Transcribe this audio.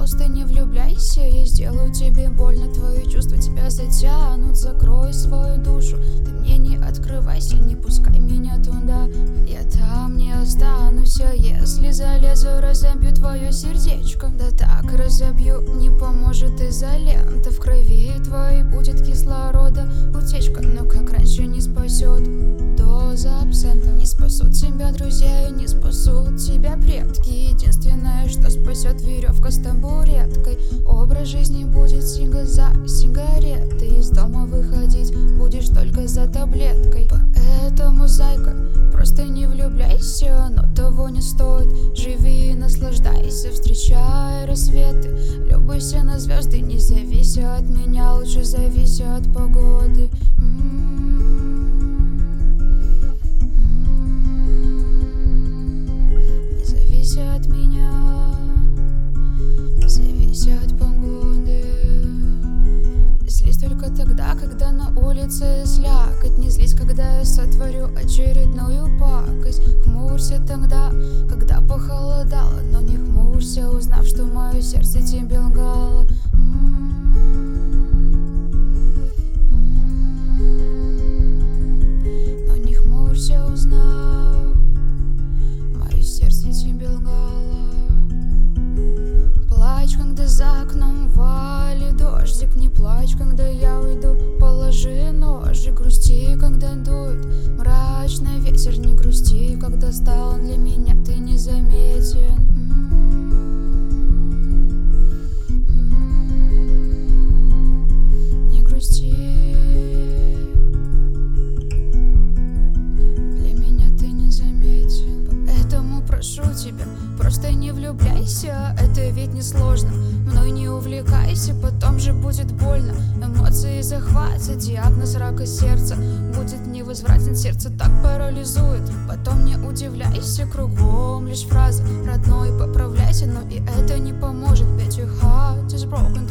Пожалуйста, не влюбляйся, я сделаю тебе больно. Твои чувства тебя затянут, закрой свою душу. Ты мне не открывайся, не пускай меня туда. Я там не останусь, а если залезу, разобью твое сердечко. Да так разобью, не поможет изолента. В крови твоей будет кислорода утечка, но как раньше не спасет доза абсента. Не спасут тебя друзья и не спасут тебя предки. Единственное, что спасет, веревка с табуреткой. Образ жизни будет сига за сигаретой. Из дома выходить будешь только за таблеткой. Поэтому, зайка, просто не влюбляйся, оно того не стоит. Живи и наслаждайся, встречай рассветы. Любуйся на звезды, не завися от меня, лучше завися от погоды. Не завися от меня, завися от погоды. Злись только тогда, когда на улице слякоть. Не злись, когда я сотворю очередную пакость. Хмурься тогда, когда похолодало, но не хмурься, узнав, что мое сердце тебе лгало. Но не хмурься, узнав, мое сердце тебе лгало. Плачь, когда за окном валит дождик. Не плачь, когда я уйду, положи ножик. Грусти, когда дует мрачный ветер. Не грусти, когда стал для меня ты незаметен. Не грусти, для меня ты незаметен. Поэтому прошу тебя, просто не влюбляйся, это ведь не сложно. Мной не увлекайся, потом же будет больно. Эмоции захватят, диагноз рака сердца будет невозвратен, сердце так парализует. Потом не удивляйся, кругом лишь фраза: родной, поправляйся, но и это не поможет. Ведь your heart is broken.